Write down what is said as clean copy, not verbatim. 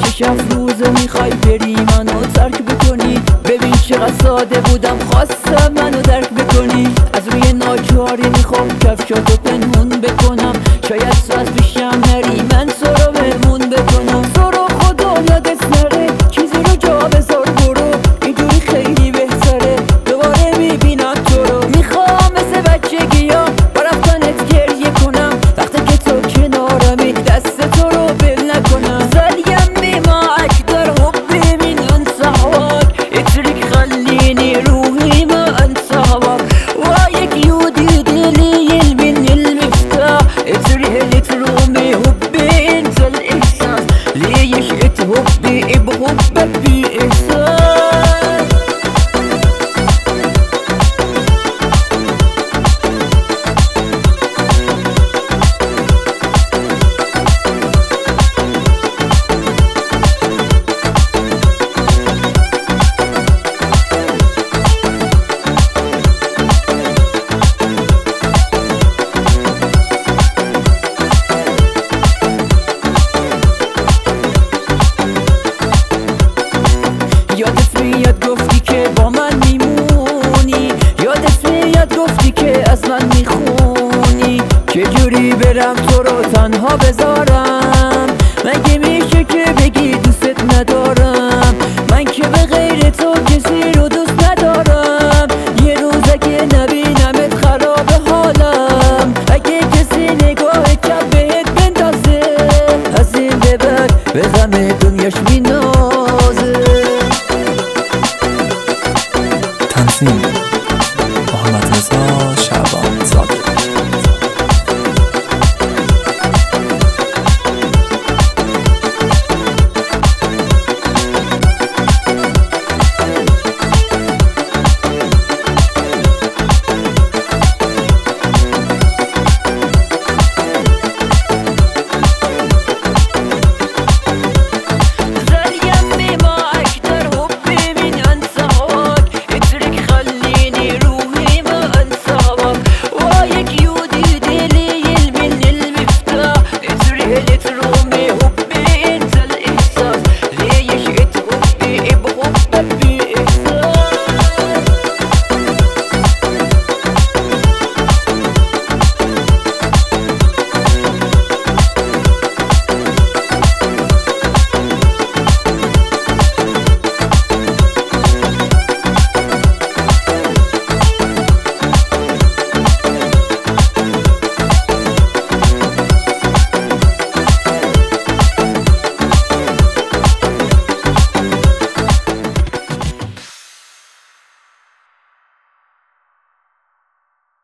6 روزه میخوای بری منو ترک بکنی. ببین چقدر ساده بودم خواستم منو درک بکنی. از روی ناچاری میخوام کفشاتو پنهون بکنم. شاید ساز پیشم نری من تو رو مهمون بکنم. تو رو خدا یادت نره چیزی رو جا بذار برو. اینجوری خیلی بهتره دوباره میبینم تو رو. میخوام مثل بچگی‌ها با رفتنت گریه کنم. وقتی که تو کنارمی دست تو رو بل نکنم. زليمي معك در حبي من انسى هواك. اترك خليني روحي ما انسى هواك. وياك يودي دليل من المفتاح. اترك ترومي حبي انت الاحساس. ليش اتحبي بحبك باحساس. یادت میاد گفتی که با من میمونی. یادت میاد گفتی که از من میخونی. چجوری برم تو رو تنها بذارم؟ مگه میشه که بگی دوست ندارم؟ من که به غیر تو کسی رو دوست ندارم. یه روزه که نبینمت خراب حالم. اگه کسی نگاه چپ بهت بندازه از این به بعد به غم دنیاش